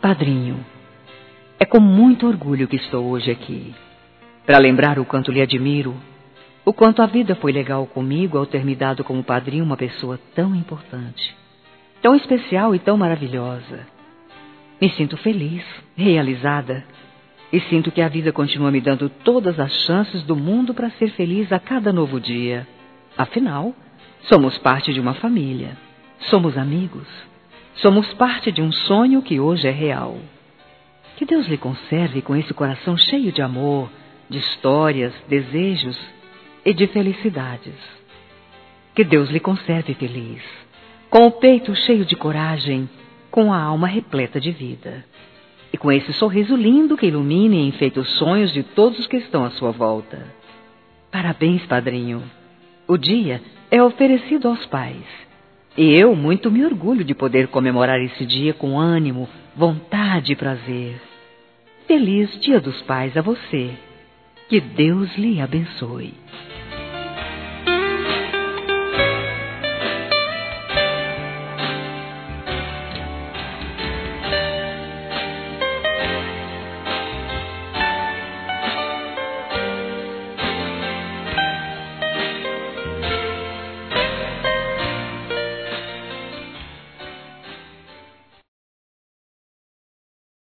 Padrinho, é com muito orgulho que estou hoje aqui, para lembrar o quanto lhe admiro, o quanto a vida foi legal comigo ao ter me dado como padrinho uma pessoa tão importante, tão especial e tão maravilhosa. Me sinto feliz, realizada, e sinto que a vida continua me dando todas as chances do mundo para ser feliz a cada novo dia. Afinal, somos parte de uma família, somos amigos, somos parte de um sonho que hoje é real. Que Deus lhe conserve com esse coração cheio de amor, de histórias, desejos e de felicidades. Que Deus lhe conserve feliz, com o peito cheio de coragem, com a alma repleta de vida. E com esse sorriso lindo que ilumina e enfeita os sonhos de todos os que estão à sua volta. Parabéns, padrinho. O dia é oferecido aos pais. E eu muito me orgulho de poder comemorar esse dia com ânimo, vontade e prazer. Feliz Dia dos Pais a você. Que Deus lhe abençoe.